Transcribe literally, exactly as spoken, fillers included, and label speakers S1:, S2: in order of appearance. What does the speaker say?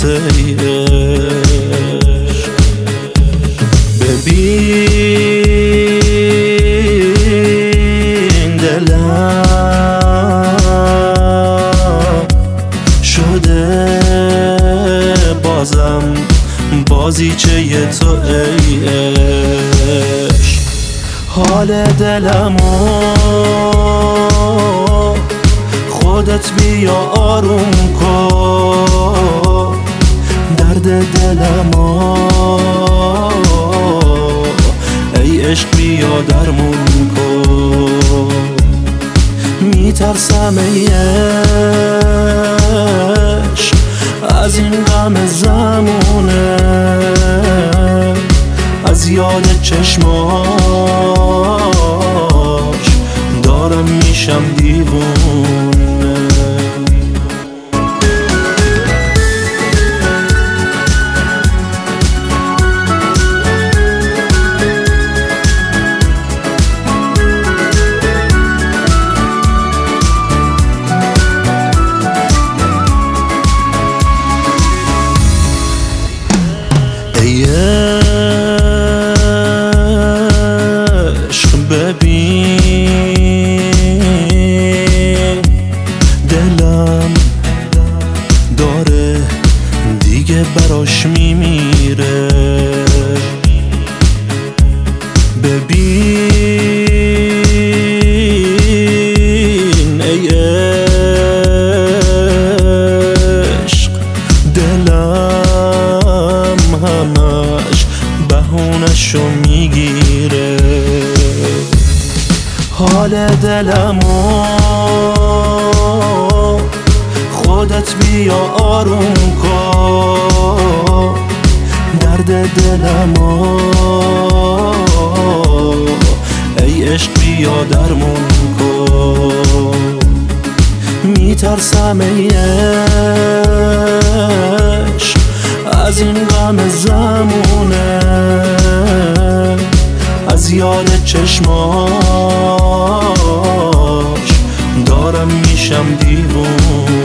S1: واسه عشق. ببین دلم شده بازم بازیچه تو ای عشق. حال دلمو خودت بیا آروم کن، درد دلمو ای عشق بیا درمون کن. میترسم ای عشق از این غم زمونه، از یاد چشماش دارم میشم دیوونه. ای عشق ببین دلم داره دیگه براش میمیره. ببین ای عشق دلم همش بهونشو میگیره. حال دلمو خودت بیا آروم کن، درد دلمو ای عشق بیا درمون کن. میترسم ای عشق از این غم زمونه، از یاد چشماش دارم میشم دیوونه.